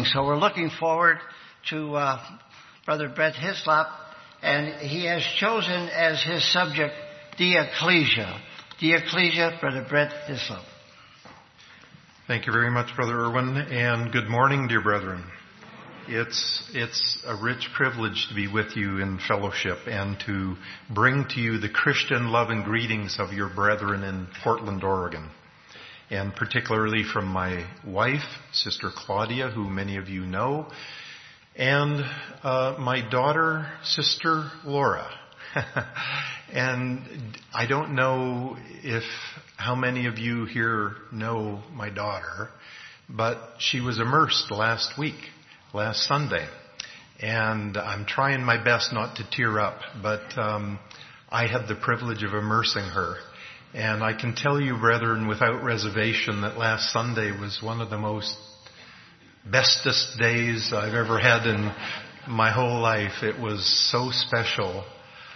So we're looking forward to Brother Brett Hislop, and he has chosen as his subject the Ecclesia. The Ecclesia, Brother Brett Hislop. Thank you very much, Brother Irwin, and good morning, dear brethren. It's a rich privilege to be with you in fellowship and to bring to you the Christian love and greetings of your brethren in Portland, Oregon. And particularly from my wife, Sister Claudia, who many of you know, and my daughter, Sister Laura. And I don't know how many of you here know my daughter, but she was immersed last Sunday. And I'm trying my best not to tear up, but I had the privilege of immersing her. And I can tell you, brethren, without reservation, that last Sunday was one of the most bestest days I've ever had in my whole life. It was so special.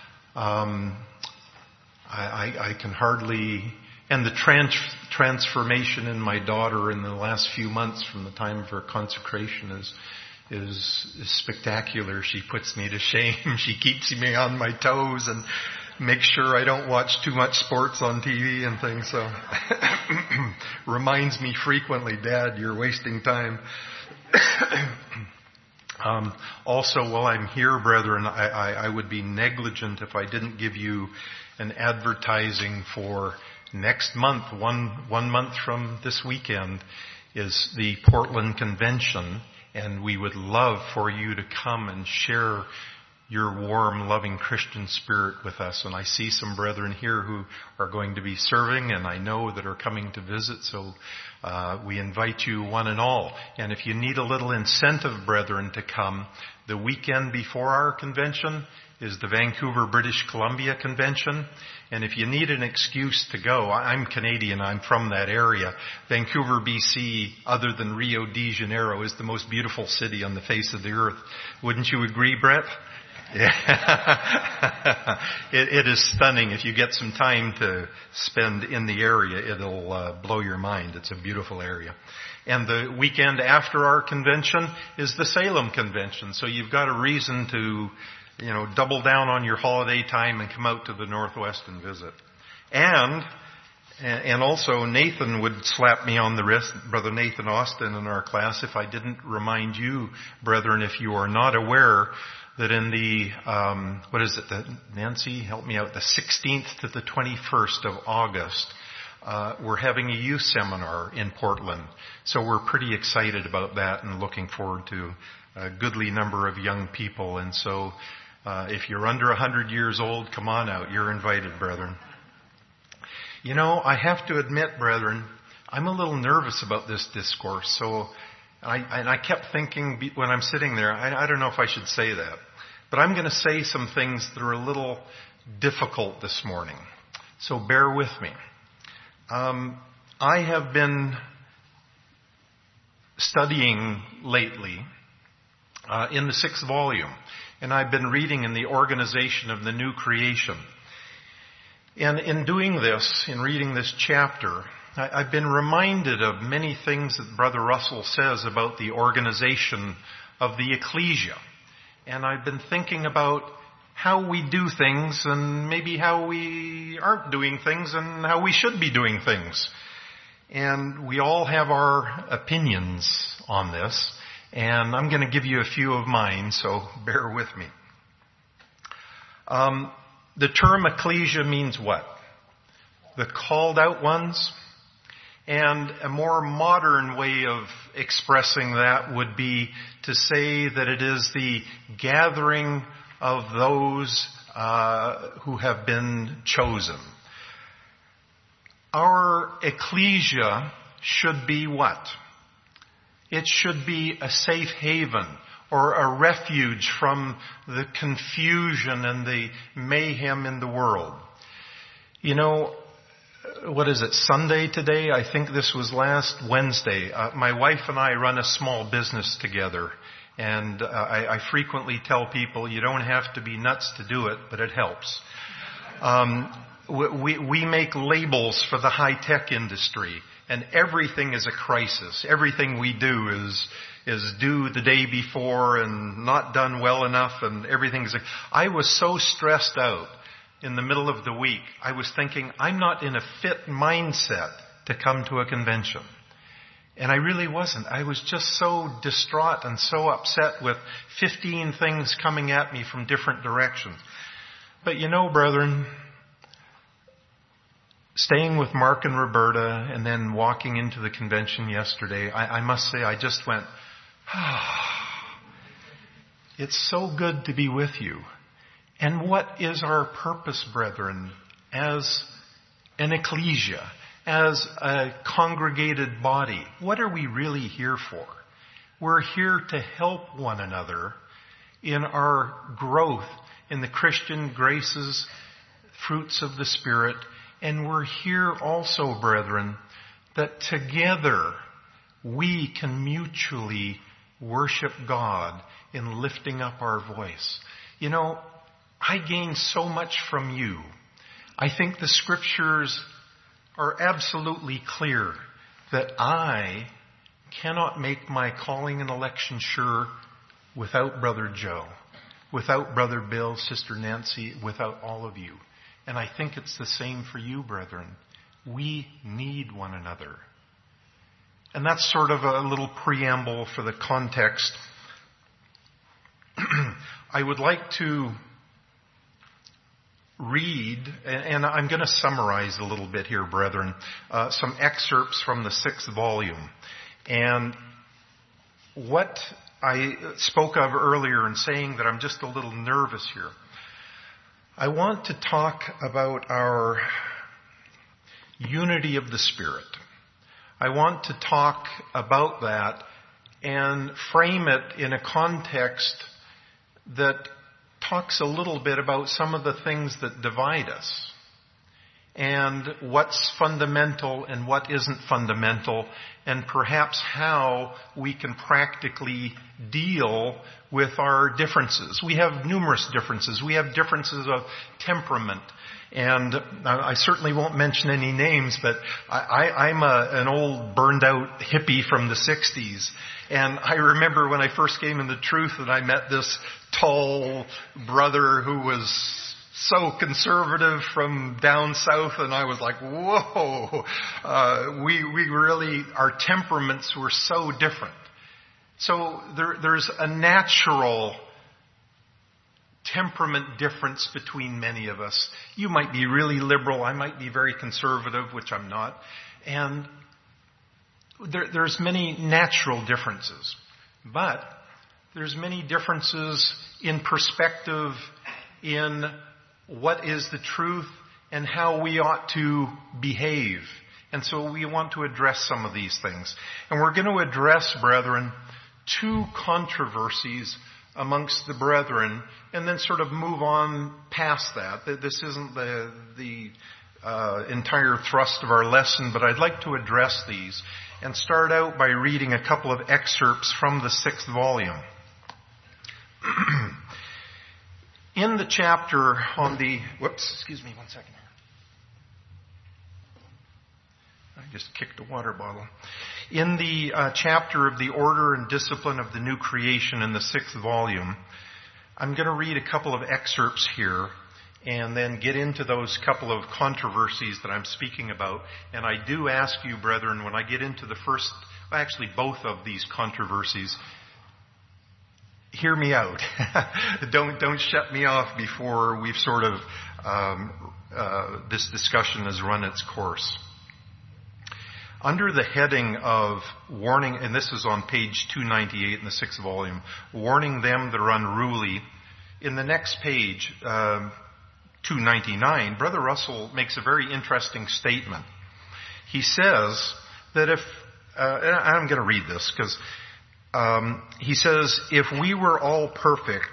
I can hardly, and the transformation in my daughter in the last few months from the time of her consecration is spectacular. She puts me to shame. She keeps me on my toes and makes sure I don't watch too much sports on TV and things. So reminds me frequently, Dad, you're wasting time. Also, while I'm here, brethren, I would be negligent if I didn't give you an advertising for next month. One month from this weekend is the Portland Convention, and we would love for you to come and share your warm, loving Christian spirit with us. And I see some brethren here who are going to be serving, and I know that are coming to visit. So we invite you one and all. And if you need a little incentive, brethren, to come, the weekend before our convention is the Vancouver, British Columbia Convention. And if you need an excuse to go, I'm Canadian, I'm from that area. Vancouver, BC, other than Rio de Janeiro, is the most beautiful city on the face of the earth. Wouldn't you agree, Brett? Yeah. It is stunning. If you get some time to spend in the area, it'll blow your mind. It's a beautiful area. And the weekend after our convention is the Salem Convention. So you've got a reason to, double down on your holiday time and come out to the Northwest and visit. And also Nathan would slap me on the wrist, Brother Nathan Austin in our class, if I didn't remind you, brethren, if you are not aware, that in the, Nancy, help me out, the 16th to the 21st of August, we're having a youth seminar in Portland. So we're pretty excited about that and looking forward to a goodly number of young people. And so if you're under 100 years old, come on out. You're invited, brethren. I have to admit, brethren, I'm a little nervous about this discourse. So I kept thinking when I'm sitting there, I don't know if I should say that. But I'm going to say some things that are a little difficult this morning. So bear with me. I have been studying lately in the 6th volume. And I've been reading in the Organization of the New Creation. And in doing this, in reading this chapter, I've been reminded of many things that Brother Russell says about the organization of the ecclesia. And I've been thinking about how we do things and maybe how we aren't doing things and how we should be doing things. And we all have our opinions on this. And I'm going to give you a few of mine, so bear with me. The term ecclesia means what? The called out ones. And a more modern way of expressing that would be to say that it is the gathering of those who have been chosen. Our ecclesia should be what? It should be a safe haven or a refuge from the confusion and the mayhem in the world. What is it, Sunday today? I think this was last Wednesday. My wife and I run a small business together. And I frequently tell people you don't have to be nuts to do it, but it helps. We make labels for the high-tech industry. and everything is a crisis. Everything we do is due the day before and not done well enough, and everything's... I was so stressed out in the middle of the week. I was thinking, I'm not in a fit mindset to come to a convention. And I really wasn't. I was just so distraught and so upset with 15 things coming at me from different directions. But you know, brethren, staying with Mark and Roberta and then walking into the convention yesterday, I must say I just went, it's so good to be with you. And what is our purpose, brethren, as an ecclesia, as a congregated body? What are we really here for? We're here to help one another in our growth in the Christian graces, fruits of the Spirit. And we're here also, brethren, that together we can mutually worship God in lifting up our voice. You know, I gain so much from you. I think the scriptures are absolutely clear that I cannot make my calling and election sure without Brother Joe, without Brother Bill, Sister Nancy, without all of you. And I think it's the same for you, brethren. We need one another. And that's sort of a little preamble for the context. I would like to read, and I'm going to summarize a little bit here, brethren, some excerpts from the 6th volume. And what I spoke of earlier in saying that I'm just a little nervous here, I want to talk about our unity of the Spirit. I want to talk about that and frame it in a context that talks a little bit about some of the things that divide us and what's fundamental and what isn't fundamental, and perhaps how we can practically deal with our differences. We have numerous differences. We have differences of temperament. And I certainly won't mention any names, but I'm an old burned out hippie from the 60s. And I remember when I first came in the truth and I met this tall brother who was so conservative from down south, and I was like, whoa, we really, our temperaments were so different. So there's a natural temperament difference between many of us. You might be really liberal, I might be very conservative, which I'm not. And there's many natural differences. But there's many differences in perspective, in what is the truth and how we ought to behave. And so we want to address some of these things. And we're going to address, brethren, 2 controversies amongst the brethren, and then sort of move on past that. This isn't the entire thrust of our lesson, but I'd like to address these and start out by reading a couple of excerpts from the 6th volume. In the chapter on the... excuse me one second here. I just kicked a water bottle. In the chapter of the order and discipline of the new creation in the 6th volume, I'm going to read a couple of excerpts here and then get into those couple of controversies that I'm speaking about. And I do ask you, brethren, when I get into both of these controversies, hear me out. Don't shut me off before we've sort of this discussion has run its course. Under the heading of warning, and this is on page 298 in the 6th volume, warning them that are unruly, in the next page, 299, Brother Russell makes a very interesting statement. He says that and I'm going to read this because he says, if we were all perfect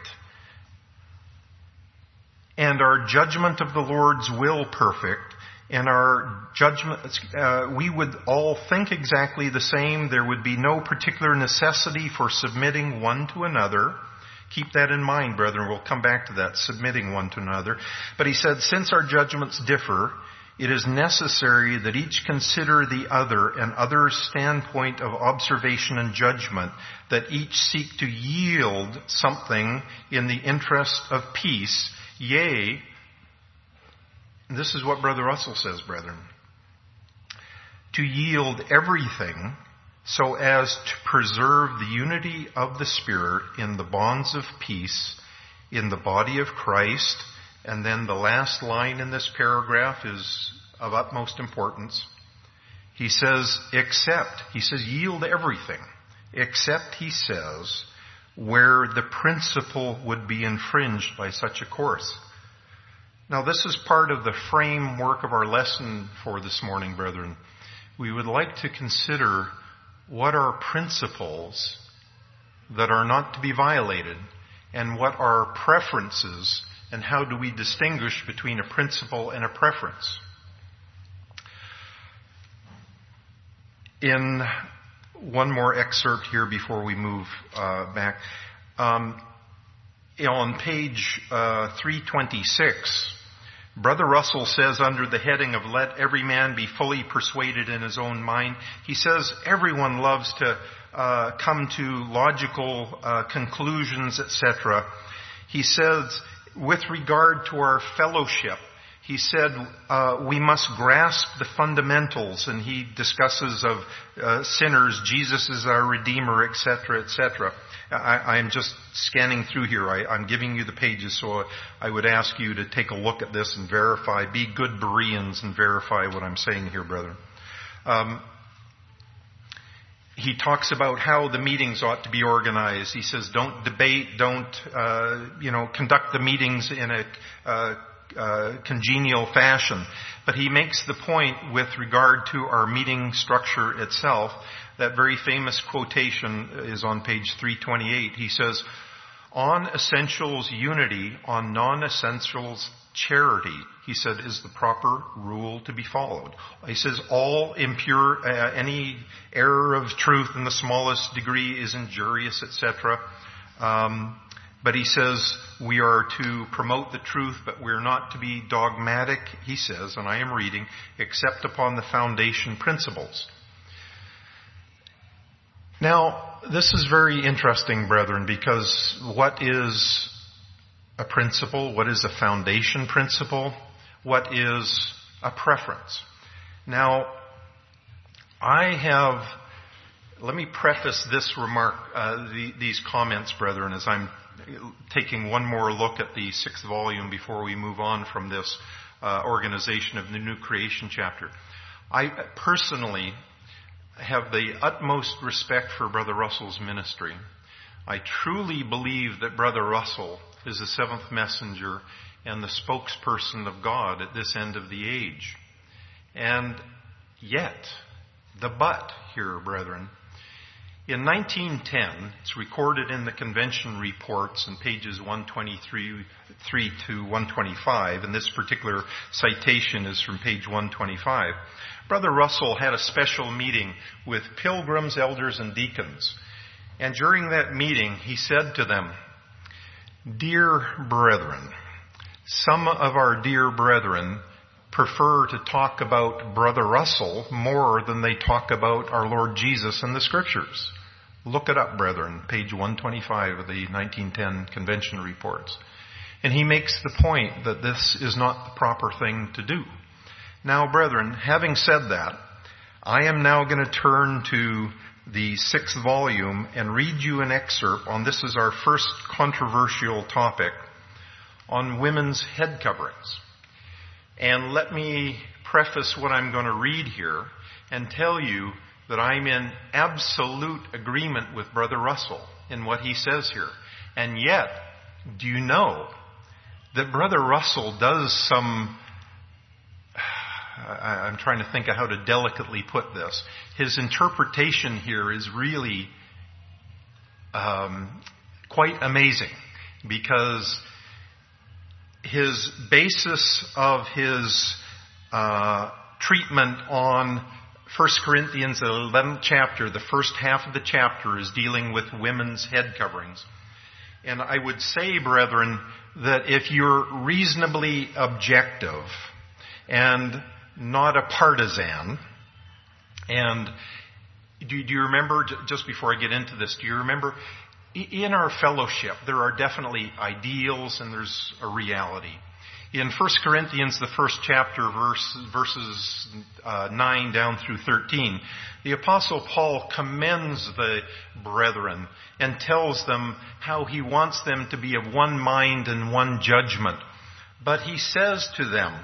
and our judgment of the Lord's will perfect, and our judgment, we would all think exactly the same. There would be no particular necessity for submitting one to another. Keep that in mind, brethren. We'll come back to that, submitting one to another. But he said, since our judgments differ, it is necessary that each consider the other and other's standpoint of observation and judgment, that each seek to yield something in the interest of peace. Yea, this is what Brother Russell says, brethren, to yield everything so as to preserve the unity of the Spirit in the bonds of peace in the body of Christ. And then the last line in this paragraph is of utmost importance. He says, yield everything, except, he says, where the principle would be infringed by such a course. Now, this is part of the framework of our lesson for this morning, brethren. We would like to consider what are principles that are not to be violated, and what are preferences, and how do we distinguish between a principle and a preference. In one more excerpt here before we move back, on page 326, Brother Russell says, under the heading of let every man be fully persuaded in his own mind, he says everyone loves to come to logical conclusions, etc. He says, with regard to our fellowship, he said we must grasp the fundamentals, and he discusses of sinners, Jesus is our Redeemer, etc., etc. I'm just scanning through here. I'm giving you the pages, so I would ask you to take a look at this and verify. Be good Bereans and verify what I'm saying here, brethren. He talks about how the meetings ought to be organized. He says, don't debate, don't conduct the meetings in a congenial fashion. But he makes the point with regard to our meeting structure itself. That very famous quotation is on page 328. He says, on essentials unity, on non-essentials charity, he said, is the proper rule to be followed. He says all impure, any error of truth in the smallest degree is injurious, etc. But he says we are to promote the truth, but we're not to be dogmatic, he says, and I am reading, except upon the foundation principles. Now, this is very interesting, brethren, because what is a principle? What is a foundation principle? What is a preference? Now, let me preface this remark, these comments, brethren, as I'm taking one more look at the 6th volume before we move on from this organization of the New Creation chapter. I personally have the utmost respect for Brother Russell's ministry. I truly believe that Brother Russell is the seventh messenger and the spokesperson of God at this end of the age. And yet, the but here, brethren, in 1910, it's recorded in the convention reports in pages 123 to 125, and this particular citation is from page 125. Brother Russell had a special meeting with pilgrims, elders, and deacons. And during that meeting, he said to them, "Dear brethren, some of our dear brethren prefer to talk about Brother Russell more than they talk about our Lord Jesus in the Scriptures." Look it up, brethren, page 125 of the 1910 convention reports. And he makes the point that this is not the proper thing to do. Now, brethren, having said that, I am now going to turn to the 6th volume and read you an excerpt on, this is our first controversial topic, on women's head coverings. And let me preface what I'm going to read here and tell you that I'm in absolute agreement with Brother Russell in what he says here. And yet, do you know that Brother Russell does some, I'm trying to think of how to delicately put this. His interpretation here is really quite amazing, because his basis of his treatment on 1 Corinthians, the 11th chapter, the first half of the chapter is dealing with women's head coverings. And I would say, brethren, that if you're reasonably objective and not a partisan. And do you remember, just before I get into this, do you remember in our fellowship there are definitely ideals and there's a reality. In 1 Corinthians, the first chapter, verses 9 down through 13, the Apostle Paul commends the brethren and tells them how he wants them to be of one mind and one judgment. But he says to them,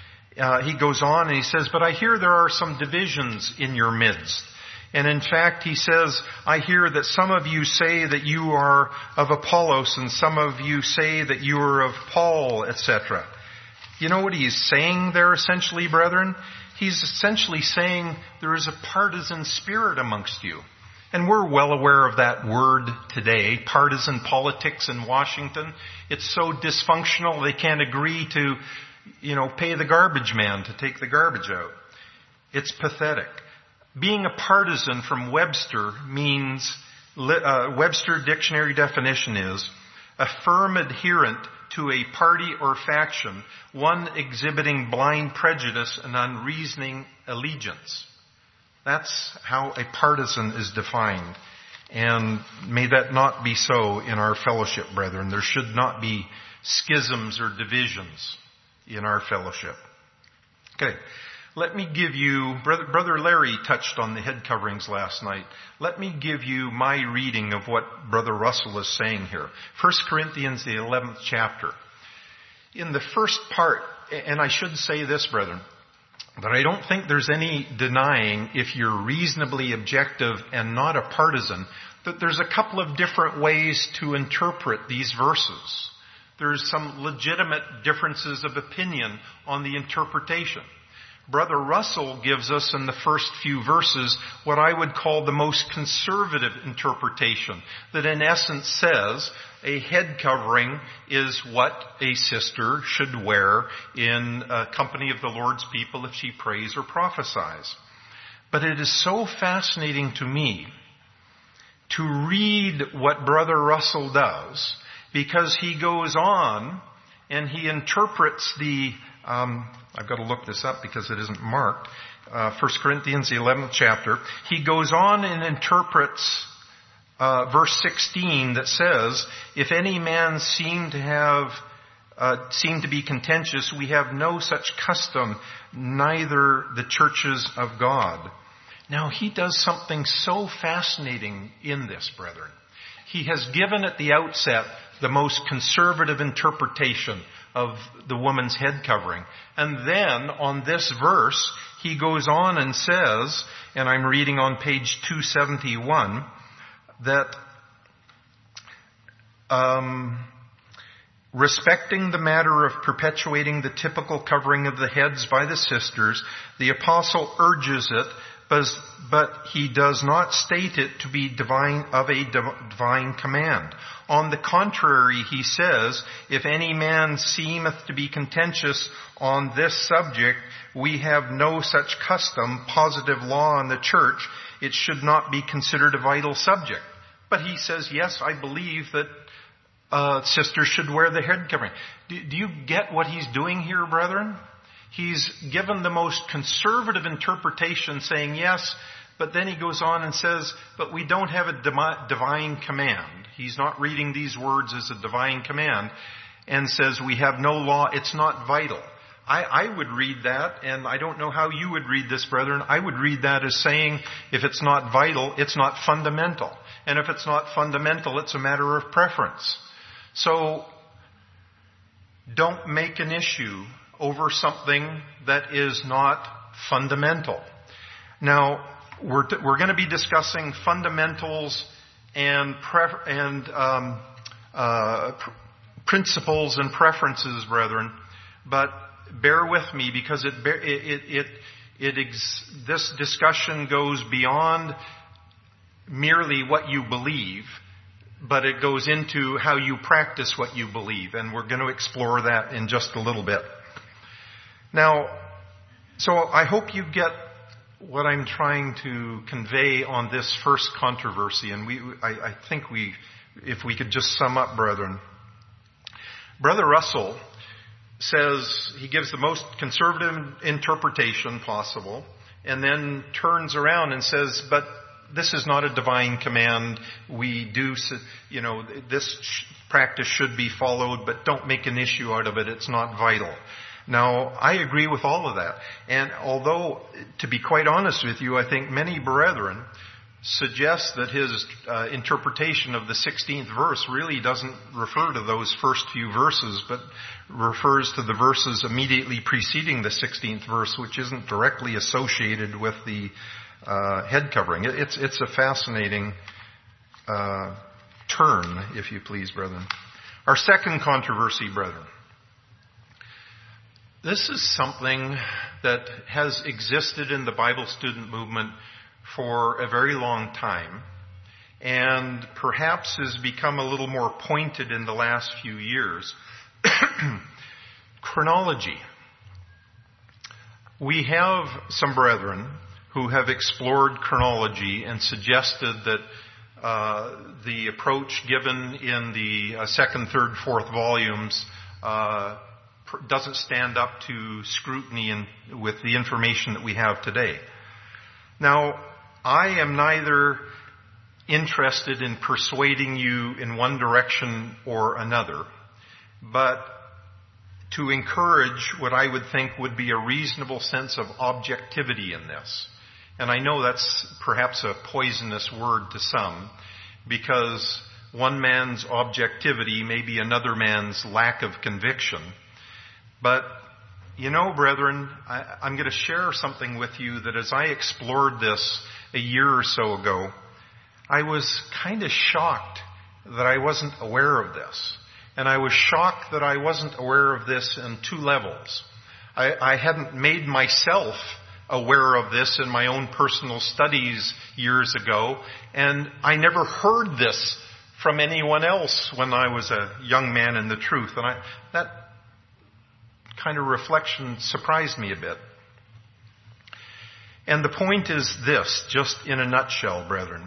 he goes on and he says, "But I hear there are some divisions in your midst. And in fact," he says, "I hear that some of you say that you are of Apollos and some of you say that you are of Paul, etc." You know what he's saying there essentially, brethren? He's essentially saying there is a partisan spirit amongst you. And we're well aware of that word today, partisan politics in Washington. It's so dysfunctional they can't agree to, pay the garbage man to take the garbage out. It's pathetic. Being a partisan from Webster means, Webster dictionary definition is, a firm adherent to a party or faction, one exhibiting blind prejudice and unreasoning allegiance. That's how a partisan is defined. And may that not be so in our fellowship, brethren. There should not be schisms or divisions in our fellowship. Okay. Let me give you, Brother Larry touched on the head coverings last night. Let me give you my reading of what Brother Russell is saying here. 1 Corinthians, the 11th chapter. In the first part, and I should say this, brethren, that I don't think there's any denying, if you're reasonably objective and not a partisan, that there's a couple of different ways to interpret these verses. There's some legitimate differences of opinion on the interpretation. Brother Russell gives us in the first few verses what I would call the most conservative interpretation, that in essence says a head covering is what a sister should wear in company of the Lord's people if she prays or prophesies. But it is so fascinating to me to read what Brother Russell does, because he goes on and he interprets the I've got to look this up because it isn't marked. 1 Corinthians, the 11th chapter. He goes on and interprets verse 16 that says, "If any man seem to be contentious, we have no such custom, neither the churches of God." Now he does something so fascinating in this, brethren. He has given at the outset the most conservative interpretation of the woman's head covering. And then on this verse, he goes on and says, and I'm reading on page 271, that respecting the matter of perpetuating the typical covering of the heads by the sisters, the apostle urges it, but he does not state it to be divine command. On the contrary, he says, "If any man seemeth to be contentious on this subject, we have no such custom, positive law in the church. It should not be considered a vital subject." But he says, yes, I believe that sisters should wear the head covering. Do you get what he's doing here, brethren? He's given the most conservative interpretation saying yes, but then he goes on and says, but we don't have a divine command. He's not reading these words as a divine command and says we have no law, it's not vital. I would read that, and I don't know how you would read this, brethren. I would read that as saying if it's not vital, it's not fundamental. And if it's not fundamental, it's a matter of preference. So don't make an issue over something that is not fundamental. Now, we're going to be discussing fundamentals and principles and preferences, brethren. But bear with me, because this discussion goes beyond merely what you believe, but it goes into how you practice what you believe, and we're going to explore that in just a little bit. Now, so I hope you get what I'm trying to convey on this first controversy, and I think if we could just sum up, brethren. Brother Russell says, he gives the most conservative interpretation possible, and then turns around and says, but this is not a divine command. We do, this practice should be followed, but don't make an issue out of it. It's not vital. Now, I agree with all of that. And although, to be quite honest with you, I think many brethren suggest that his interpretation of the 16th verse really doesn't refer to those first few verses, but refers to the verses immediately preceding the 16th verse, which isn't directly associated with the head covering. It's a fascinating turn, if you please, brethren. Our second controversy, brethren. This is something that has existed in the Bible student movement for a very long time, and perhaps has become a little more pointed in the last few years. Chronology. We have some brethren who have explored chronology and suggested that the approach given in the second, third, fourth volumes doesn't stand up to scrutiny with the information that we have today. Now, I am neither interested in persuading you in one direction or another, but to encourage what I would think would be a reasonable sense of objectivity in this. And I know that's perhaps a poisonous word to some, because one man's objectivity may be another man's lack of conviction. But, brethren, I'm going to share something with you that as I explored this a year or so ago, I was kind of shocked that I wasn't aware of this. And I was shocked that I wasn't aware of this in two levels. I hadn't made myself aware of this in my own personal studies years ago, and I never heard this from anyone else when I was a young man in the truth. And that kind of reflection surprised me a bit. And the point is this, just in a nutshell, brethren.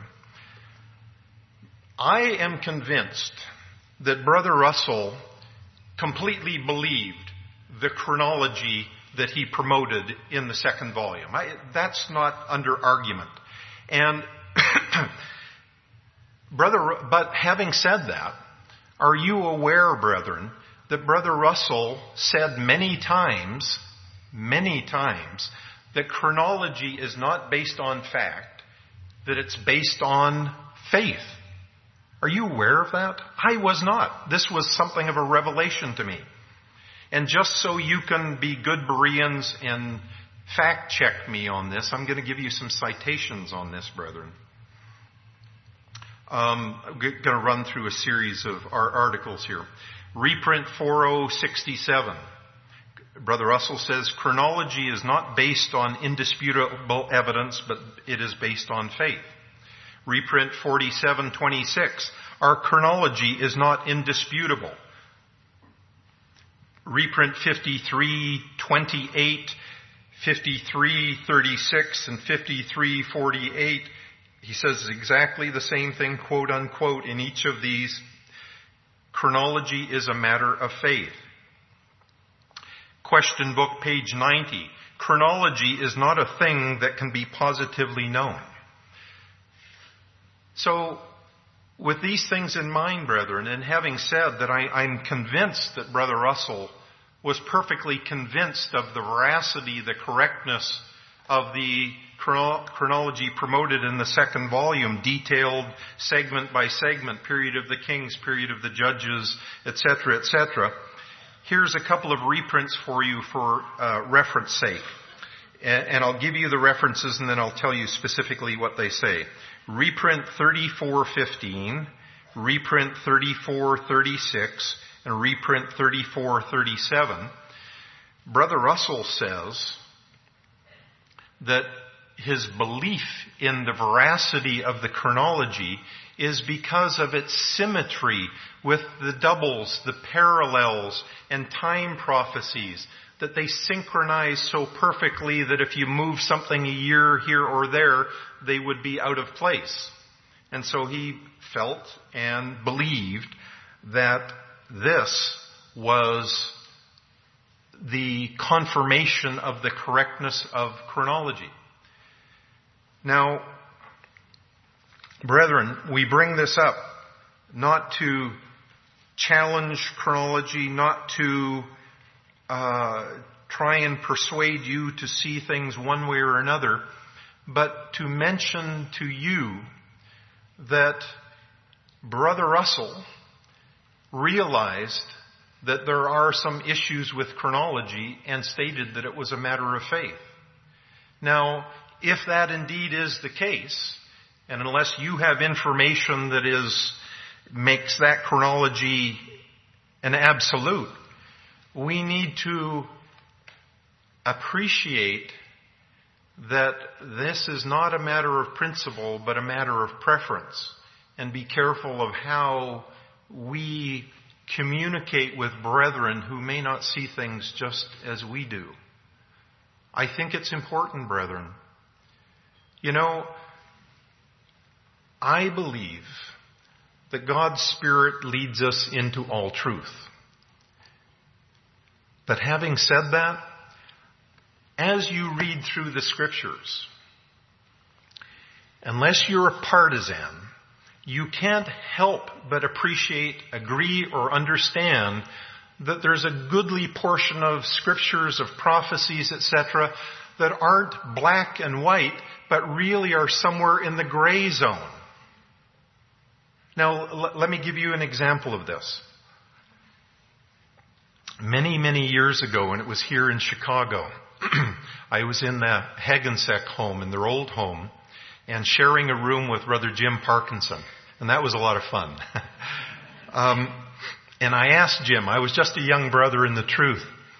I am convinced that Brother Russell completely believed the chronology that he promoted in the second volume. That's not under argument. And but having said that, are you aware, brethren, that Brother Russell said many times, that chronology is not based on fact, that it's based on faith? Are you aware of that? I was not. This was something of a revelation to me. And just so you can be good Bereans and fact check me on this, I'm going to give you some citations on this, brethren. I'm going to run through a series of our articles here. Reprint 4067. Brother Russell says, chronology is not based on indisputable evidence, but it is based on faith. Reprint 4726. Our chronology is not indisputable. Reprint 5328, 5336, and 5348. He says exactly the same thing, quote unquote, in each of these. Chronology is a matter of faith. Question book, page 90. Chronology is not a thing that can be positively known. So, with these things in mind, brethren, and having said that I'm convinced that Brother Russell was perfectly convinced of the veracity, the correctness of the chronology promoted in the second volume, detailed segment by segment, period of the kings, period of the judges, etc., etc. Here's a couple of reprints for you for reference sake. And I'll give you the references and then I'll tell you specifically what they say. Reprint 3415, reprint 3436, and reprint 3437. Brother Russell says that his belief in the veracity of the chronology is because of its symmetry with the doubles, the parallels, and time prophecies, that they synchronize so perfectly that if you move something a year here or there, they would be out of place. And so he felt and believed that this was the confirmation of the correctness of chronology. Now, brethren, we bring this up not to challenge chronology, not to try and persuade you to see things one way or another, but to mention to you that Brother Russell realized that there are some issues with chronology and stated that it was a matter of faith. Now, if that indeed is the case, and unless you have information that makes that chronology an absolute, we need to appreciate that this is not a matter of principle, but a matter of preference, and be careful of how we communicate with brethren who may not see things just as we do. I think it's important, brethren. You know, I believe that God's Spirit leads us into all truth. But having said that, as you read through the Scriptures, unless you're a partisan, you can't help but appreciate, agree, or understand that there's a goodly portion of Scriptures, of prophecies, etc., that aren't black and white, but really are somewhere in the gray zone. Now, let me give you an example of this. Many, many years ago, when it was here in Chicago, I was in the Hagensek home, in their old home, and sharing a room with Brother Jim Parkinson. And that was a lot of fun. And I asked Jim, I was just a young brother in the truth.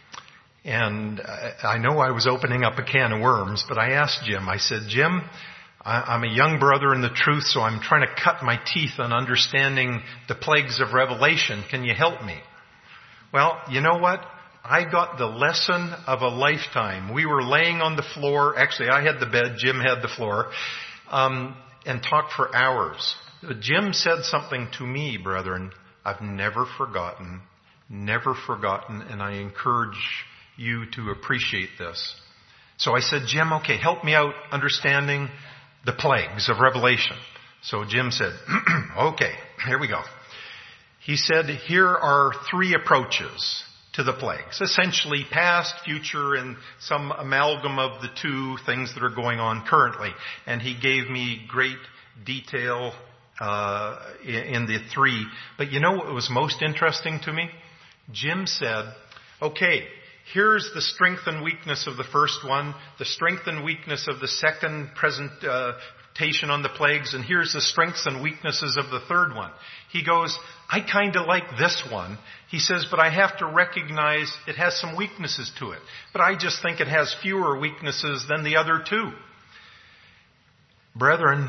And I know I was opening up a can of worms, but I asked Jim, I said, Jim, I'm a young brother in the truth, so I'm trying to cut my teeth on understanding the plagues of Revelation. Can you help me? Well, you know what? I got the lesson of a lifetime. We were laying on the floor. Actually, I had the bed. Jim had the floor. And talked for hours. Jim said something to me, brethren, I've never forgotten, and I encourage you to appreciate this. So I said, Jim, okay, help me out understanding the plagues of Revelation. So Jim said, okay, here we go. He said, here are 3 approaches to the plagues. Essentially past, future, and some amalgam of the 2 things that are going on currently. And he gave me great detail in the 3. But you know what was most interesting to me? Jim said, okay, here's the strength and weakness of the first one, the strength and weakness of the second presentation on the plagues, and here's the strengths and weaknesses of the third one. He goes, I kind of like this one. He says, but I have to recognize it has some weaknesses to it. But I just think it has fewer weaknesses than the other 2. Brethren,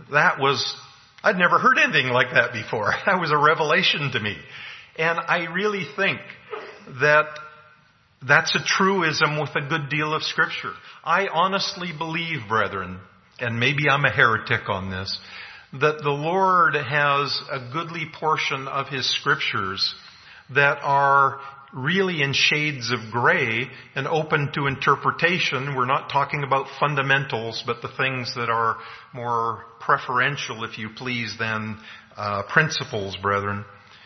I'd never heard anything like that before. That was a revelation to me. And I really think that that's a truism with a good deal of Scripture. I honestly believe, brethren, and maybe I'm a heretic on this, that the Lord has a goodly portion of His Scriptures that are really in shades of gray and open to interpretation. We're not talking about fundamentals, but the things that are more preferential, if you please, than principles, brethren.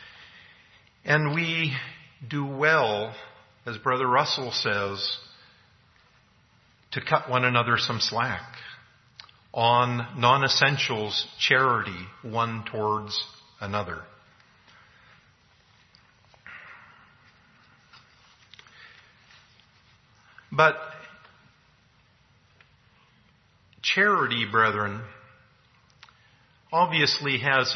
And we do well, as Brother Russell says, to cut one another some slack on non-essentials, charity one towards another. But charity, brethren, obviously has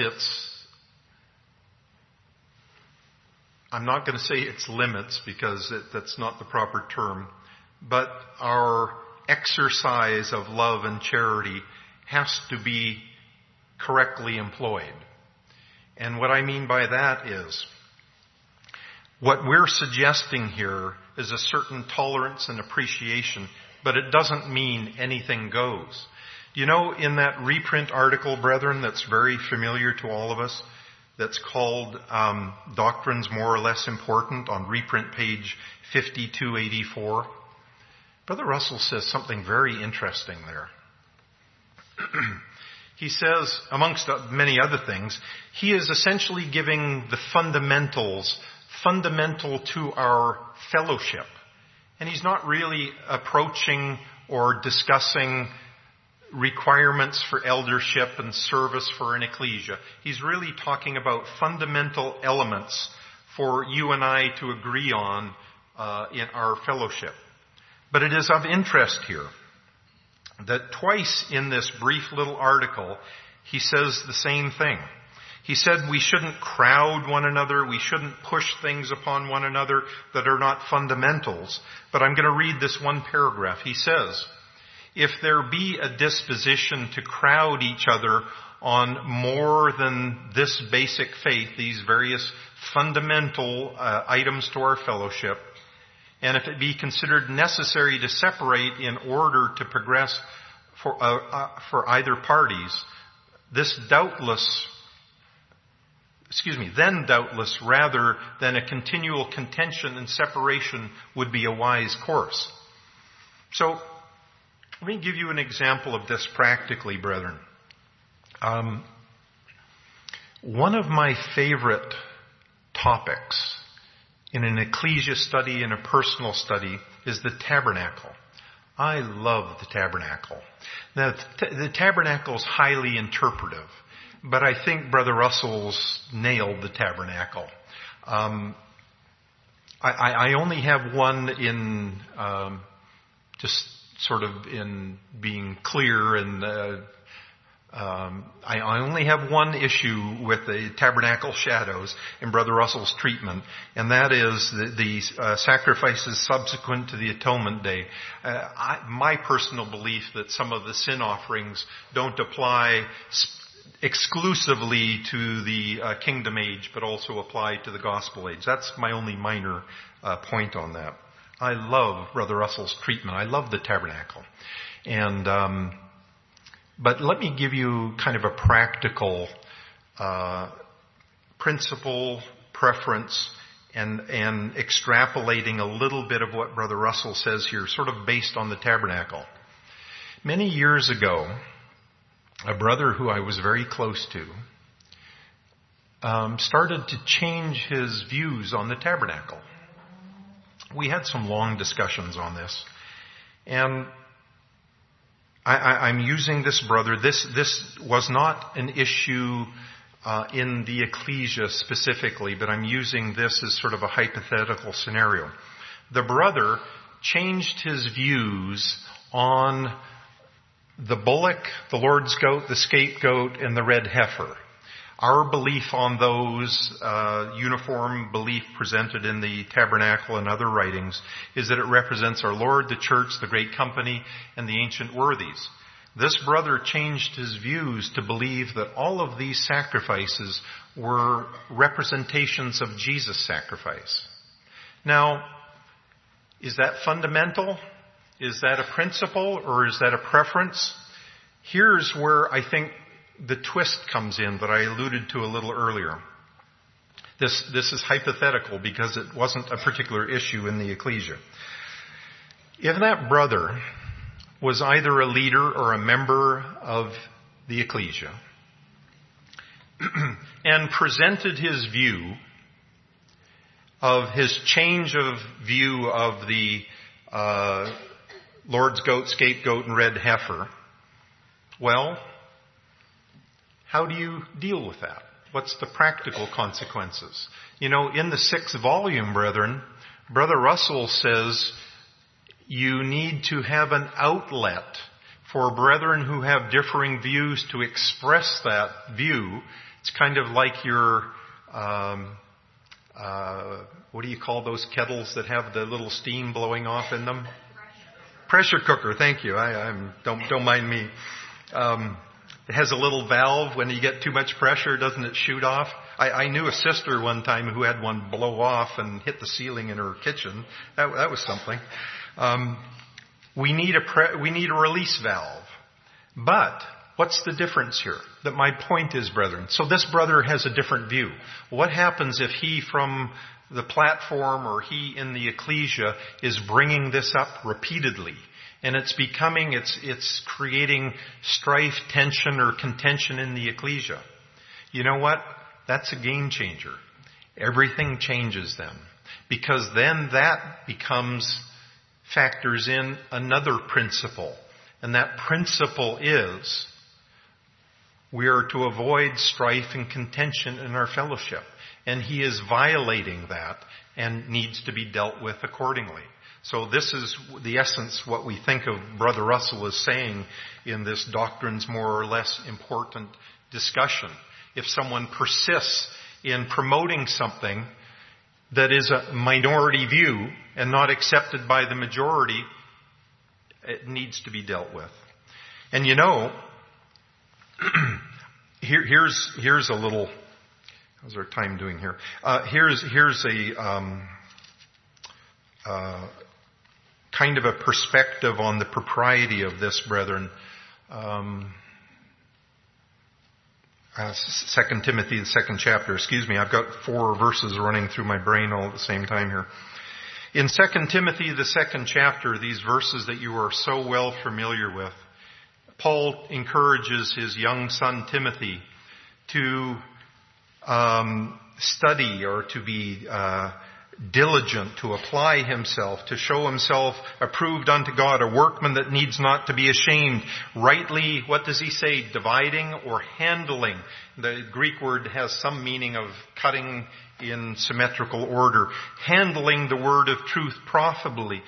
I'm not going to say its limits because that's not the proper term, but our exercise of love and charity has to be correctly employed. And what I mean by that is, what we're suggesting here is a certain tolerance and appreciation, but it doesn't mean anything goes. Do you know, in that reprint article, brethren, that's very familiar to all of us, that's called Doctrines More or Less Important on reprint page 5284. Brother Russell says something very interesting there. He says, amongst many other things, he is essentially giving the fundamentals fundamental to our fellowship. And he's not really approaching or discussing requirements for eldership and service for an ecclesia. He's really talking about fundamental elements for you and I to agree on in our fellowship. But it is of interest here that twice in this brief little article, he says the same thing. He said we shouldn't crowd one another, we shouldn't push things upon one another that are not fundamentals. But I'm going to read this one paragraph. He says, if there be a disposition to crowd each other on more than this basic faith, these various fundamental items to our fellowship, and if it be considered necessary to separate in order to progress for either parties, then doubtless rather than a continual contention and separation would be a wise course. So, let me give you an example of this practically, brethren. One of my favorite topics in an ecclesia study and a personal study is the tabernacle. I love the tabernacle. Now, the tabernacle is highly interpretive, but I think Brother Russell's nailed the tabernacle. I only have one in just sort of in being clear, and I only have one issue with the tabernacle shadows in Brother Russell's treatment, and that is the sacrifices subsequent to the Atonement Day. My personal belief that some of the sin offerings don't apply exclusively to the Kingdom Age, but also apply to the Gospel Age. That's my only minor point on that. I love Brother Russell's treatment. I love the tabernacle. And but let me give you kind of a practical principle, preference, and extrapolating a little bit of what Brother Russell says here, sort of based on the tabernacle. Many years ago, a brother who I was very close to started to change his views on the tabernacle. We had some long discussions on this, and I'm using this brother. This was not an issue in the ecclesia specifically, but I'm using this as sort of a hypothetical scenario. The brother changed his views on the bullock, the Lord's goat, the scapegoat, and the red heifer. Our belief on those, uniform belief presented in the tabernacle and other writings, is that it represents our Lord, the church, the great company, and the ancient worthies. This brother changed his views to believe that all of these sacrifices were representations of Jesus' sacrifice. Now, is that fundamental? Is that a principle, or is that a preference? Here's where I think the twist comes in that I alluded to a little earlier. This is hypothetical because it wasn't a particular issue in the ecclesia. If that brother was either a leader or a member of the ecclesia and presented his view of his change of view of the Lord's goat, scapegoat, and red heifer, well, how do you deal with that? What's the practical consequences? You know, in the 6th volume, brethren, Brother Russell says you need to have an outlet for brethren who have differing views to express that view. It's kind of like your, what do you call those kettles that have the little steam blowing off in them? Pressure cooker, thank you. Don't mind me. It has a little valve. When you get too much pressure, doesn't it shoot off? I knew a sister one time who had one blow off and hit the ceiling in her kitchen. That was something. We need a release valve. But what's the difference here? that my point is, brethren. So this brother has a different view. What happens if he from the platform or he in the ecclesia is bringing this up repeatedly? And it's creating strife, tension, or contention in the ecclesia. You know what? That's a game changer. Everything changes then. Because then that factors in another principle. And that principle is we are to avoid strife and contention in our fellowship. And he is violating that and needs to be dealt with accordingly. So this is the essence, what we think of Brother Russell is saying in this doctrine's more or less important discussion. If someone persists in promoting something that is a minority view and not accepted by the majority, it needs to be dealt with. And you know, here's a little, how's our time doing here? Here's a kind of a perspective on the propriety of this, brethren. 2 Timothy, the 2nd chapter. Excuse me, I've got 4 verses running through my brain all at the same time here. In 2 Timothy, the 2nd chapter, these verses that you are so well familiar with, Paul encourages his young son Timothy to study or to be diligent, to apply himself, to show himself approved unto God, a workman that needs not to be ashamed. Rightly, what does he say? Dividing or handling. The Greek word has some meaning of cutting in symmetrical order. Handling the word of truth properly.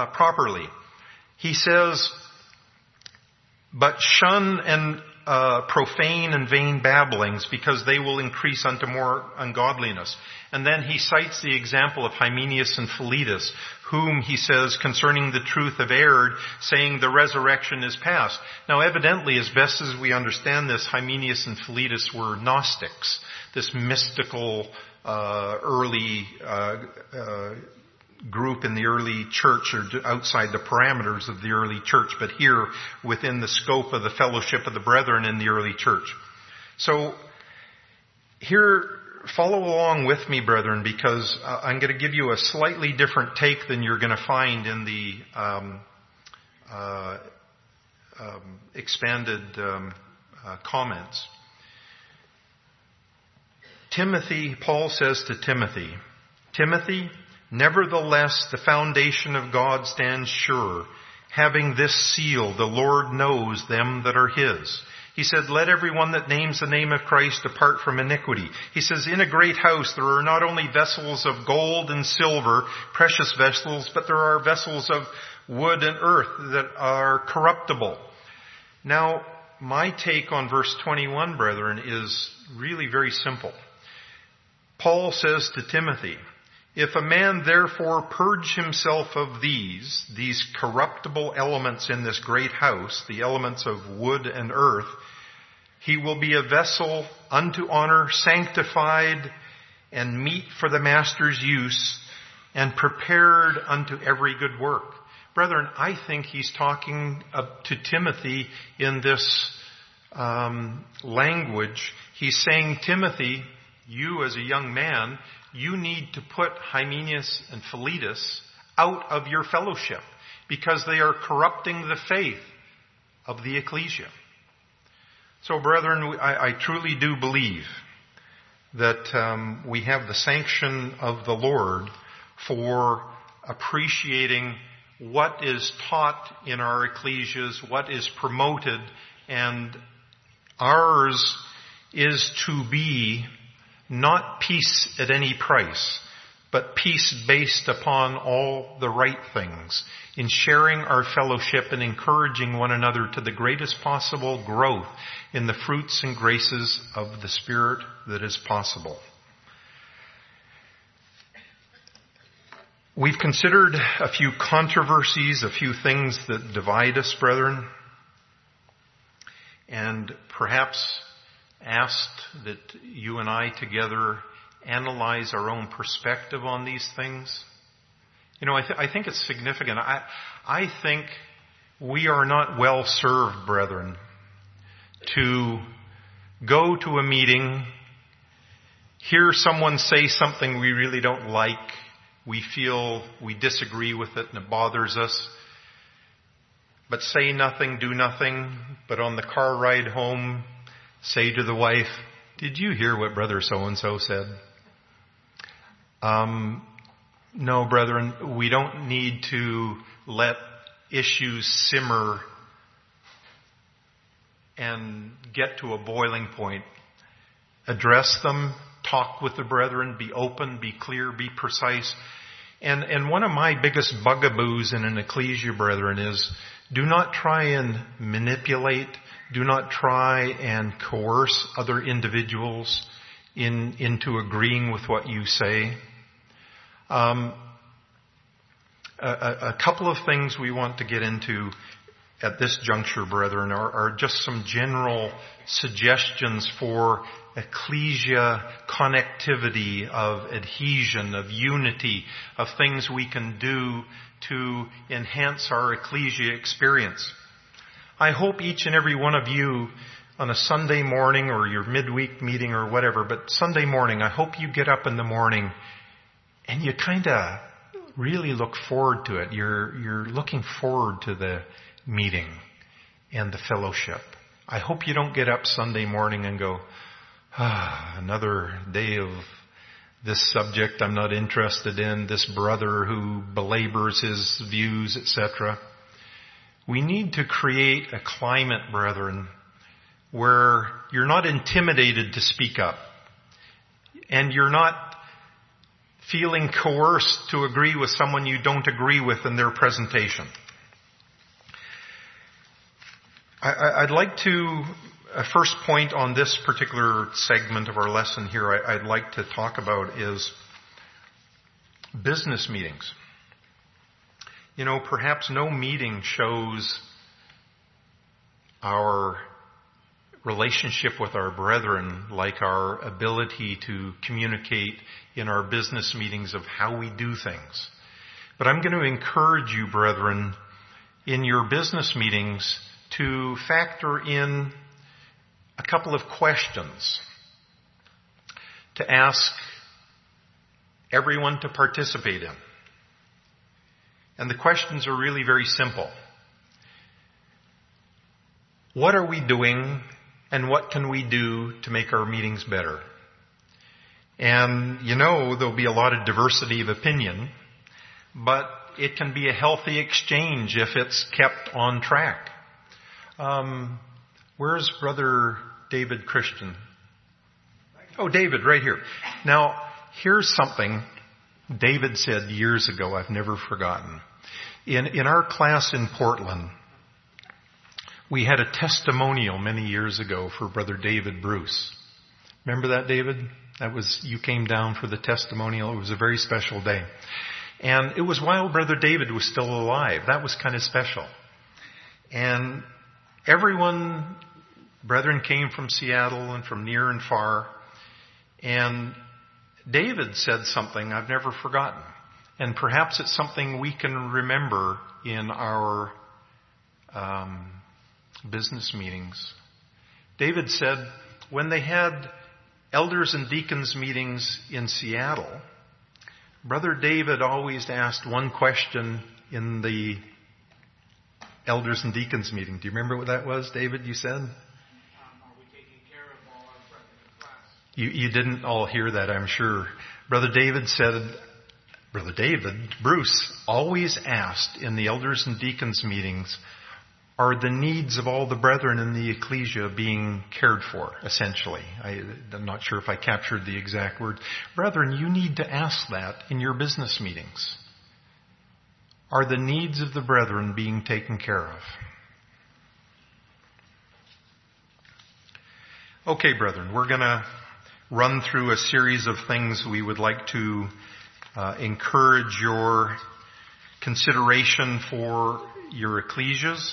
He says, but shun and profane and vain babblings, because they will increase unto more ungodliness. And then he cites the example of Hymenaeus and Philetus, whom he says concerning the truth have erred, saying the resurrection is past. Now evidently, as best as we understand this, Hymenaeus and Philetus were Gnostics, this mystical early group in the early church, or outside the parameters of the early church, but here within the scope of the fellowship of the brethren in the early church. So here, follow along with me, brethren, because I'm going to give you a slightly different take than you're going to find in the expanded comments. Timothy, Paul says to Timothy, Timothy, nevertheless, the foundation of God stands sure, having this seal, the Lord knows them that are his. He said, let everyone that names the name of Christ depart from iniquity. He says, in a great house there are not only vessels of gold and silver, precious vessels, but there are vessels of wood and earth that are corruptible. Now, my take on verse 21, brethren, is really very simple. Paul says to Timothy, if a man therefore purge himself of these corruptible elements in this great house, the elements of wood and earth, he will be a vessel unto honor, sanctified and meet for the master's use, and prepared unto every good work. Brethren, I think he's talking to Timothy in this language. He's saying, Timothy, you as a young man, you need to put Hymenaeus and Philetus out of your fellowship, because they are corrupting the faith of the ecclesia. So, brethren, I truly do believe that we have the sanction of the Lord for appreciating what is taught in our ecclesias, what is promoted, and ours is to be not peace at any price, but peace based upon all the right things, in sharing our fellowship and encouraging one another to the greatest possible growth in the fruits and graces of the Spirit that is possible. We've considered a few controversies, a few things that divide us, brethren, and perhaps asked that you and I together analyze our own perspective on these things. You know, I think it's significant. I think we are not well served, brethren, to go to a meeting, hear someone say something we really don't like, we feel we disagree with it and it bothers us, but say nothing, do nothing, but on the car ride home, say to the wife, "Did you hear what Brother so-and-so said?" No, brethren, we don't need to let issues simmer and get to a boiling point. Address them, talk with the brethren, be open, be clear, be precise. And one of my biggest bugaboos in an ecclesia, brethren, is do not try and manipulate, do not try and coerce other individuals into agreeing with what you say. A couple of things we want to get into at this juncture, brethren, are just some general suggestions for ecclesia connectivity, of adhesion, of unity, of things we can do to enhance our ecclesia experience. I hope each and every one of you on a Sunday morning or your midweek meeting or whatever, but Sunday morning, I hope you get up in the morning and you kind of really look forward to it. You're looking forward to the meeting and the fellowship. I hope you don't get up Sunday morning and go, another day of this subject I'm not interested in, this brother who belabors his views, etc. We need to create a climate, brethren, where you're not intimidated to speak up and you're not feeling coerced to agree with someone you don't agree with in their presentation. I'd like to, first point on this particular segment of our lesson here, I'd like to talk about is business meetings. You know, perhaps no meeting shows our relationship with our brethren like our ability to communicate in our business meetings of how we do things. But I'm going to encourage you, brethren, in your business meetings to factor in a couple of questions to ask everyone to participate in. And the questions are really very simple. What are we doing and what can we do to make our meetings better? And you know, there'll be a lot of diversity of opinion, but it can be a healthy exchange if it's kept on track. Where's Brother David Christian? Oh, David, right here. Now, here's something David said years ago I've never forgotten. In our class in Portland, we had a testimonial many years ago for Brother David Bruce. Remember that, David? You came down for the testimonial. It was a very special day. And it was while Brother David was still alive. That was kind of special. And everyone, brethren, came from Seattle and from near and far. And David said something I've never forgotten. And perhaps it's something we can remember in our business meetings. David said when they had elders and deacons meetings in Seattle, Brother David always asked one question in the elders and deacons meeting. Do you remember what that was, David, you said? Are we taking care of all our brethren in class? You didn't all hear that, I'm sure. Brother David Bruce always asked in the elders and deacons meetings, are the needs of all the brethren in the ecclesia being cared for, essentially? I'm not sure if I captured the exact word. Brethren, you need to ask that in your business meetings. Are the needs of the brethren being taken care of? Okay, brethren, we're going to run through a series of things we would like to encourage your consideration for your ecclesias.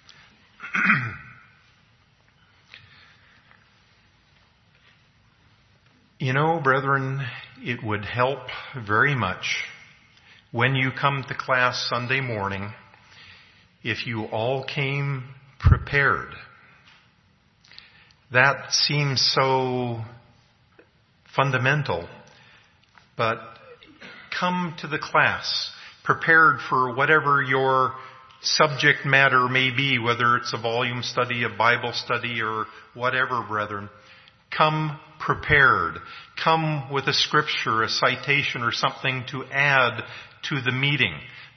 You know, brethren, it would help very much when you come to class Sunday morning if you all came prepared. That seems so fundamental. But come to the class prepared for whatever your subject matter may be, whether it's a volume study, a Bible study, or whatever, brethren. Come prepared. Come with a scripture, a citation, or something to add to the meeting.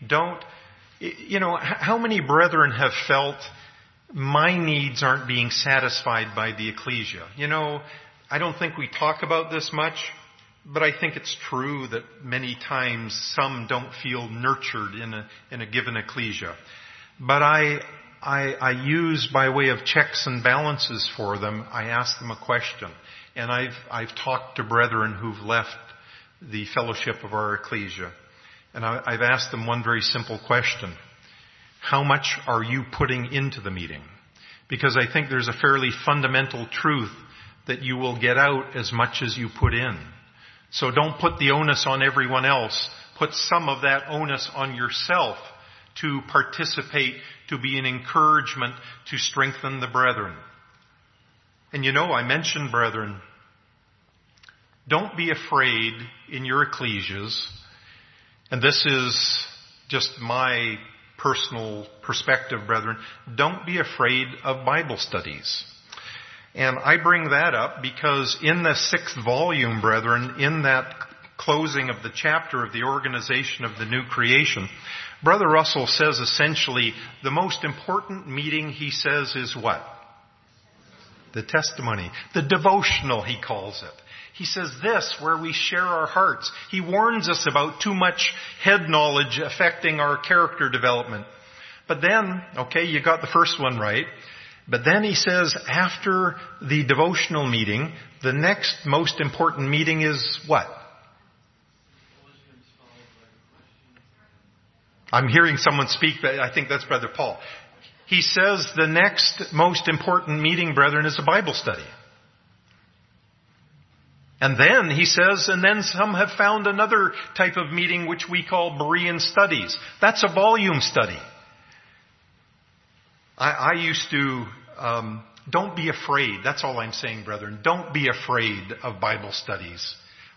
How many brethren have felt my needs aren't being satisfied by the ecclesia? I don't think we talk about this much, but I think it's true that many times some don't feel nurtured in a given ecclesia. But I use, by way of checks and balances for them, I ask them a question. And I've talked to brethren who've left the fellowship of our ecclesia. And I've asked them one very simple question. How much are you putting into the meeting? Because I think there's a fairly fundamental truth that you will get out as much as you put in. So don't put the onus on everyone else. Put some of that onus on yourself to participate, to be an encouragement, to strengthen the brethren. And I mentioned brethren. Don't be afraid in your ecclesias, and this is just my personal perspective, brethren, don't be afraid of Bible studies. And I bring that up because in the 6th volume, brethren, in that closing of the chapter of the organization of the new creation, Brother Russell says essentially the most important meeting, he says, is what? The testimony. The devotional, he calls it. He says this, where we share our hearts. He warns us about too much head knowledge affecting our character development. But then, you got the first one right. But then he says after the devotional meeting, the next most important meeting is what? I'm hearing someone speak, but I think that's Brother Paul. He says the next most important meeting, brethren, is a Bible study. And then he says, and then some have found another type of meeting which we call Berean studies. That's a volume study. I used to, don't be afraid. That's all I'm saying, brethren. Don't be afraid of Bible studies.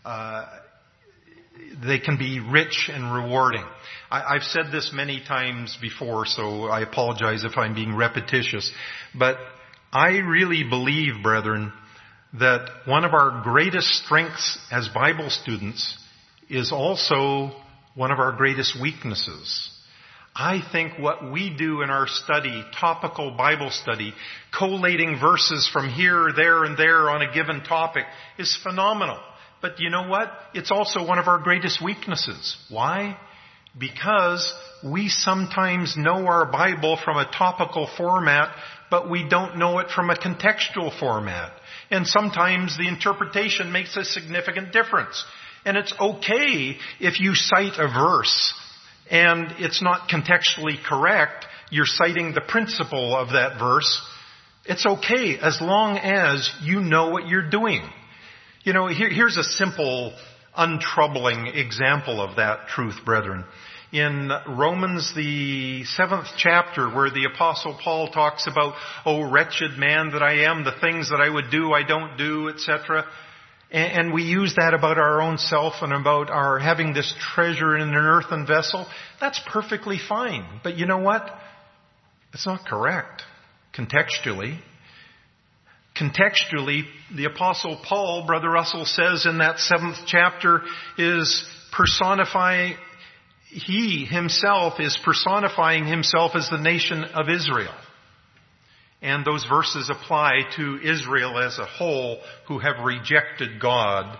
They can be rich and rewarding. I've said this many times before, so I apologize if I'm being repetitious. But I really believe, brethren, that one of our greatest strengths as Bible students is also one of our greatest weaknesses. I think what we do in our study, topical Bible study, collating verses from here, there, and there on a given topic, is phenomenal. But you know what? It's also one of our greatest weaknesses. Why? Because we sometimes know our Bible from a topical format, but we don't know it from a contextual format. And sometimes the interpretation makes a significant difference. And it's okay if you cite a verse and it's not contextually correct, you're citing the principle of that verse. It's okay as long as you know what you're doing. Here's a simple, untroubling example of that truth, brethren. In Romans, the 7th chapter, where the Apostle Paul talks about, "Oh, wretched man that I am, the things that I would do, I don't do," etc. And we use that about our own self and about our having this treasure in an earthen vessel. That's perfectly fine. But you know what? It's not correct contextually. Contextually, the Apostle Paul, Brother Russell says in that 7th chapter, is personifying, he himself is personifying himself as the nation of Israel. And those verses apply to Israel as a whole who have rejected God.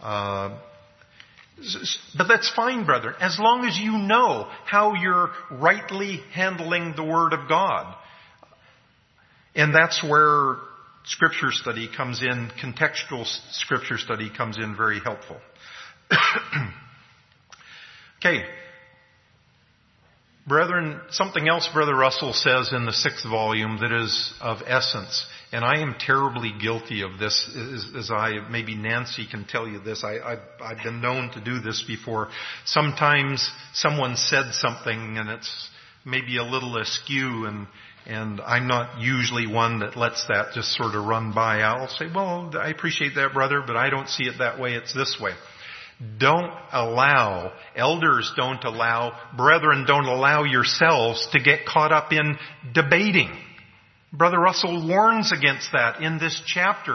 But that's fine, brethren, as long as you know how you're rightly handling the Word of God. And that's where Scripture study comes in, contextual Scripture study comes in very helpful. Okay. Brethren, something else Brother Russell says in the 6th volume that is of essence, and I am terribly guilty of this, maybe Nancy can tell you this, I've been known to do this before. Sometimes someone said something and it's maybe a little askew, And I'm not usually one that lets that just sort of run by. I'll say, well, I appreciate that, brother, but I don't see it that way. It's this way. Elders don't allow, brethren don't allow yourselves to get caught up in debating. Brother Russell warns against that in this chapter.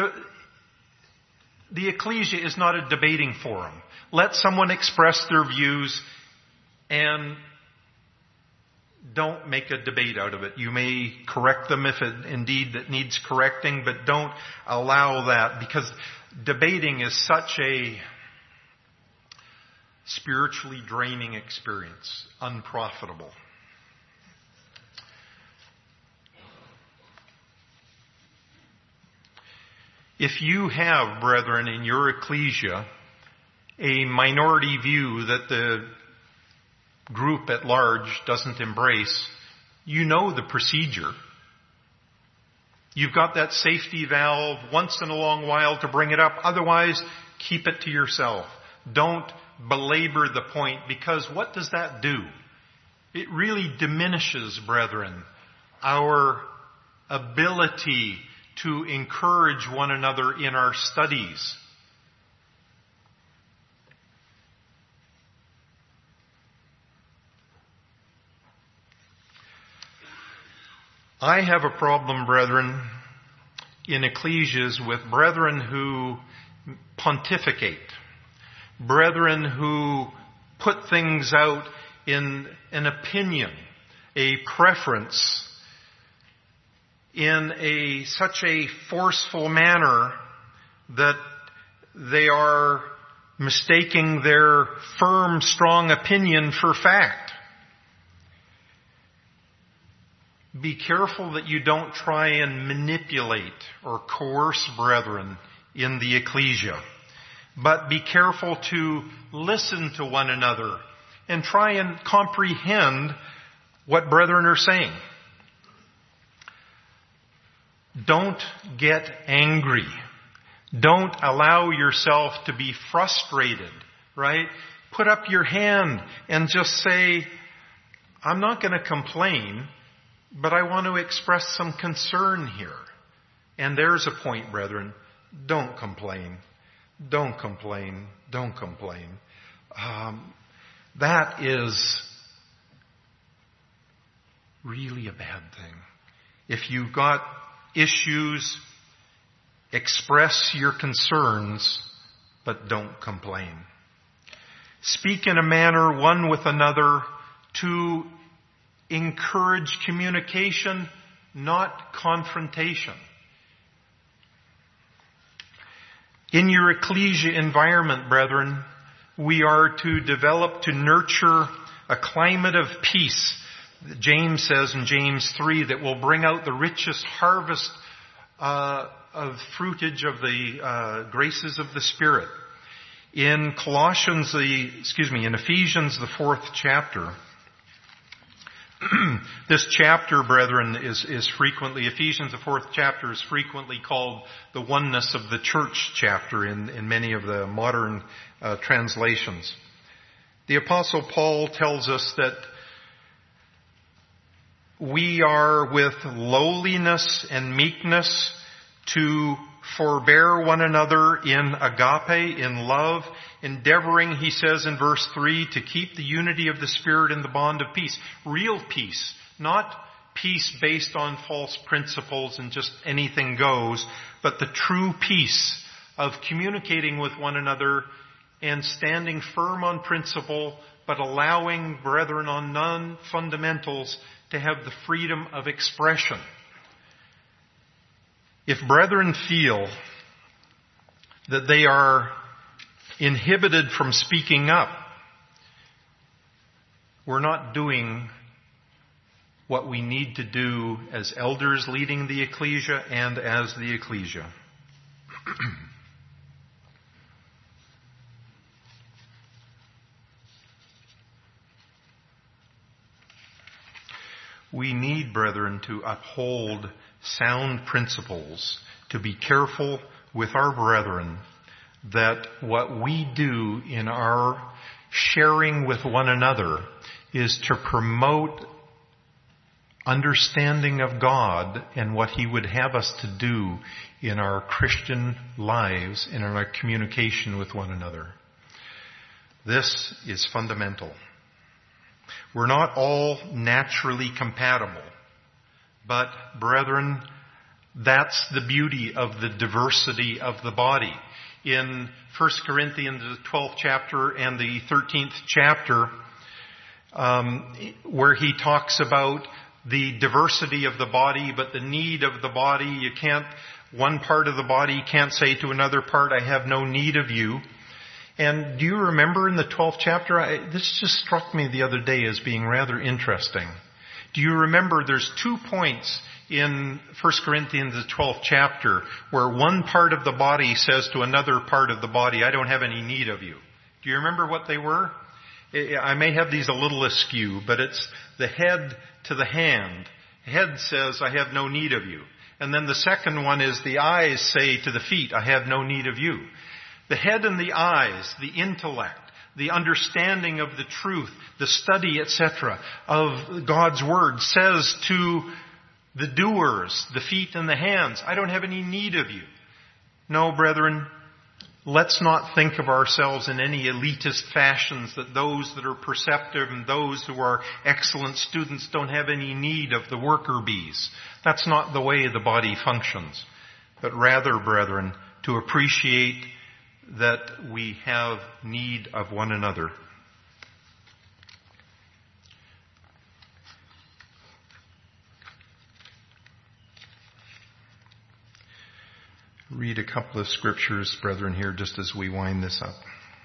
The ecclesia is not a debating forum. Let someone express their views and don't make a debate out of it. You may correct them if it indeed that needs correcting, but don't allow that, because debating is such a spiritually draining experience, unprofitable. If you have, brethren, in your ecclesia, a minority view that the group at large doesn't embrace, you know the procedure. You've got that safety valve once in a long while to bring it up. Otherwise, keep it to yourself. Don't belabor the point, because what does that do? It really diminishes, brethren, our ability to encourage one another in our studies. I have a problem, brethren, in ecclesias with brethren who pontificate, brethren who put things out in an opinion, a preference, in such a forceful manner that they are mistaking their firm, strong opinion for fact. Be careful that you don't try and manipulate or coerce brethren in the ecclesia. But be careful to listen to one another and try and comprehend what brethren are saying. Don't get angry. Don't allow yourself to be frustrated, right? Put up your hand and just say, I'm not going to complain, but I want to express some concern here. And there's a point, brethren. Don't complain. Don't complain. Don't complain. That is really a bad thing. If you've got issues, express your concerns, but don't complain. Speak in a manner one with another to encourage communication, not confrontation. In your ecclesia environment, brethren, we are to develop, to nurture a climate of peace. James says in James 3 that will bring out the richest harvest of fruitage of the graces of the Spirit. In Ephesians, the 4th chapter, this chapter, brethren, is frequently, Ephesians, the 4th chapter, is frequently called the oneness of the church chapter in many of the modern translations. The Apostle Paul tells us that we are with lowliness and meekness to forbear one another in agape, in love, endeavoring, he says in verse 3, to keep the unity of the Spirit in the bond of peace. Real peace, not peace based on false principles and just anything goes, but the true peace of communicating with one another and standing firm on principle, but allowing brethren on non-fundamentals to have the freedom of expression. If brethren feel that they are inhibited from speaking up, we're not doing what we need to do as elders leading the ecclesia and as the ecclesia. We need, brethren, to uphold sound principles, to be careful with our brethren that what we do in our sharing with one another is to promote understanding of God and what He would have us to do in our Christian lives and in our communication with one another. This is fundamental. We're not all naturally compatible, but brethren, that's the beauty of the diversity of the body. In 1 Corinthians, the 12th chapter and the 13th chapter, where he talks about the diversity of the body, but the need of the body. One part of the body can't say to another part, I have no need of you. And do you remember in the 12th chapter, this just struck me the other day as being rather interesting. Do you remember there's 2 points in 1 Corinthians, the 12th chapter, where one part of the body says to another part of the body, I don't have any need of you. Do you remember what they were? I may have these a little askew, but it's the head to the hand. Head says, I have no need of you. And then the second one is the eyes say to the feet, I have no need of you. The head and the eyes, the intellect, the understanding of the truth, the study, etc., of God's Word says to the doers, the feet and the hands, I don't have any need of you. No, brethren, let's not think of ourselves in any elitist fashions that those that are perceptive and those who are excellent students don't have any need of the worker bees. That's not the way the body functions. But rather, brethren, to appreciate that we have need of one another. Read a couple of scriptures, brethren, here just as we wind this up.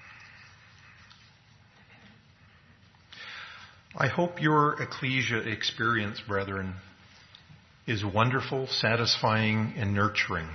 I hope your ecclesia experience, brethren, is wonderful, satisfying, and nurturing.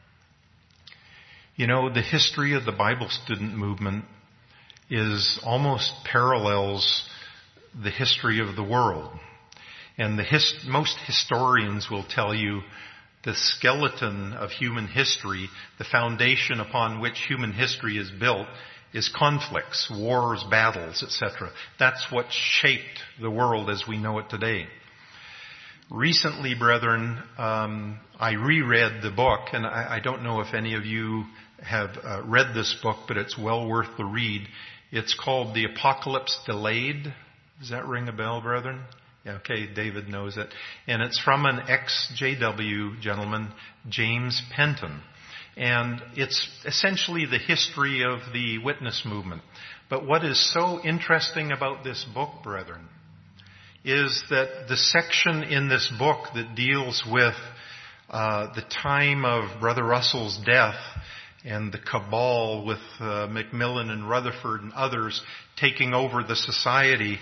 You know, the history of the Bible student movement is almost parallels the history of the world. And most historians will tell you the skeleton of human history, the foundation upon which human history is built, is conflicts, wars, battles, etc. That's what shaped the world as we know it today. Recently, brethren, I reread the book, and I don't know if any of you have read this book, but it's well worth the read. It's called The Apocalypse Delayed. Does that ring a bell, brethren? Yeah, okay, David knows it. And it's from an ex-JW gentleman, James Penton. And it's essentially the history of the witness movement. But what is so interesting about this book, brethren, is that the section in this book that deals with the time of Brother Russell's death and the cabal with Macmillan and Rutherford and others taking over the society,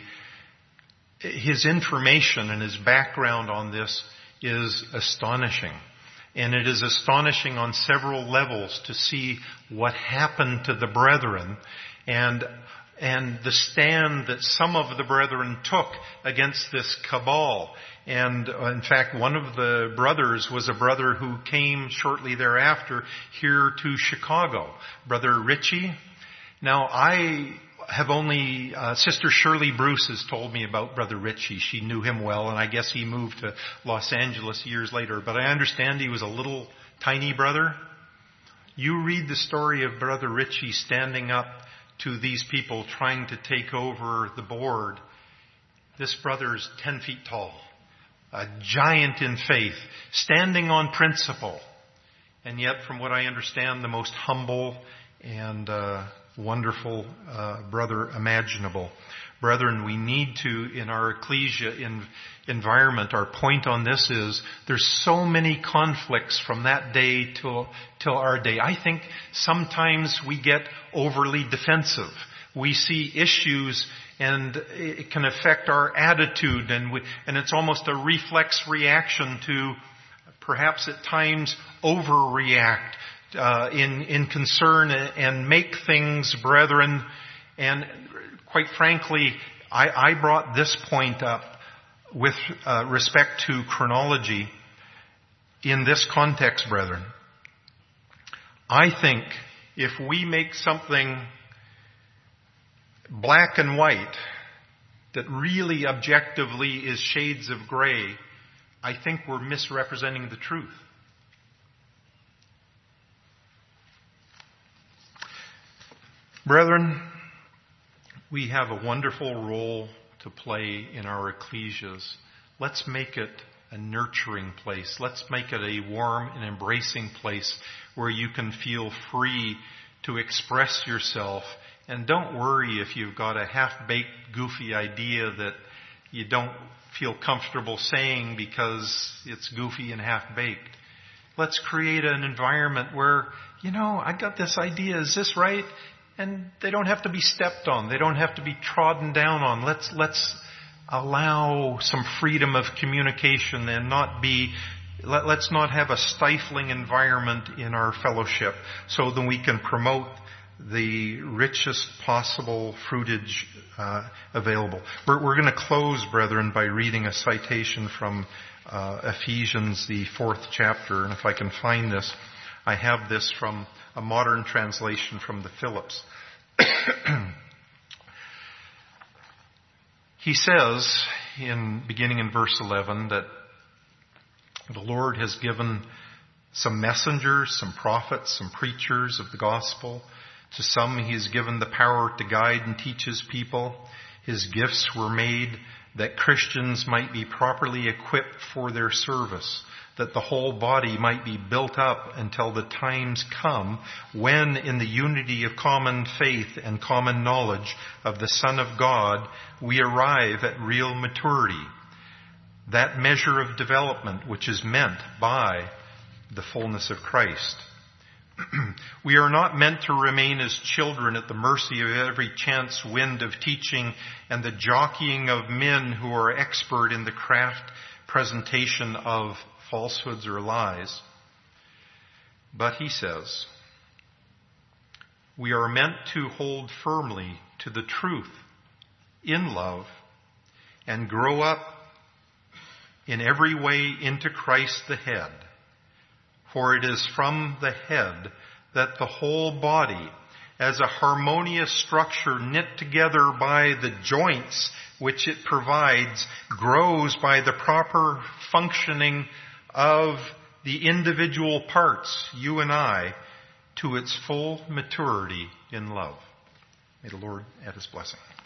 his information and his background on this is astonishing. And it is astonishing on several levels to see what happened to the brethren and the stand that some of the brethren took against this cabal. And in fact, one of the brothers was a brother who came shortly thereafter here to Chicago, Brother Ritchie. Now, I have only, Sister Shirley Bruce has told me about Brother Ritchie. She knew him well, and I guess he moved to Los Angeles years later. But I understand he was a little tiny brother. You read the story of Brother Ritchie standing up to these people trying to take over the board. This brother's 10 feet tall, a giant in faith, standing on principle. And yet, from what I understand, the most humble and wonderful brother imaginable. Brethren, we need to, in our ecclesia environment, our point on this is there's so many conflicts from that day till our day. I think sometimes we get overly defensive. We see issues and it can affect our attitude, and it's almost a reflex reaction to perhaps at times overreact in concern and make things, brethren. And quite frankly, I brought this point up with respect to chronology in this context, brethren. I think if we make something black and white that really objectively is shades of gray, I think we're misrepresenting the truth. Brethren, we have a wonderful role to play in our ecclesias. Let's make it a nurturing place. Let's make it a warm and embracing place where you can feel free to express yourself. And don't worry if you've got a half-baked, goofy idea that you don't feel comfortable saying because it's goofy and half-baked. Let's create an environment where, I got this idea, is this right? And they don't have to be stepped on. They don't have to be trodden down on. Let's allow some freedom of communication and let's not have a stifling environment in our fellowship so that we can promote the richest possible fruitage available. We're going to close, brethren, by reading a citation from Ephesians, the 4th chapter. And if I can find this, I have this from a modern translation from the Phillips. He says, beginning in verse 11, that the Lord has given some messengers, some prophets, some preachers of the gospel. To some He has given the power to guide and teach His people. His gifts were made that Christians might be properly equipped for their service, that the whole body might be built up until the times come when, in the unity of common faith and common knowledge of the Son of God, we arrive at real maturity, that measure of development which is meant by the fullness of Christ. We are not meant to remain as children at the mercy of every chance wind of teaching and the jockeying of men who are expert in the craft presentation of falsehoods or lies. But he says, we are meant to hold firmly to the truth in love and grow up in every way into Christ the head. For it is from the head that the whole body, as a harmonious structure knit together by the joints which it provides, grows by the proper functioning of the individual parts, you and I, to its full maturity in love. May the Lord add His blessing.